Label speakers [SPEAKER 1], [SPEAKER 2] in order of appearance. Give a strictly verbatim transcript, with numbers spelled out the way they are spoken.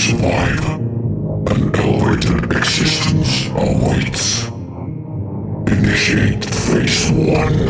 [SPEAKER 1] survive. An elevated existence awaits. Initiate phase one.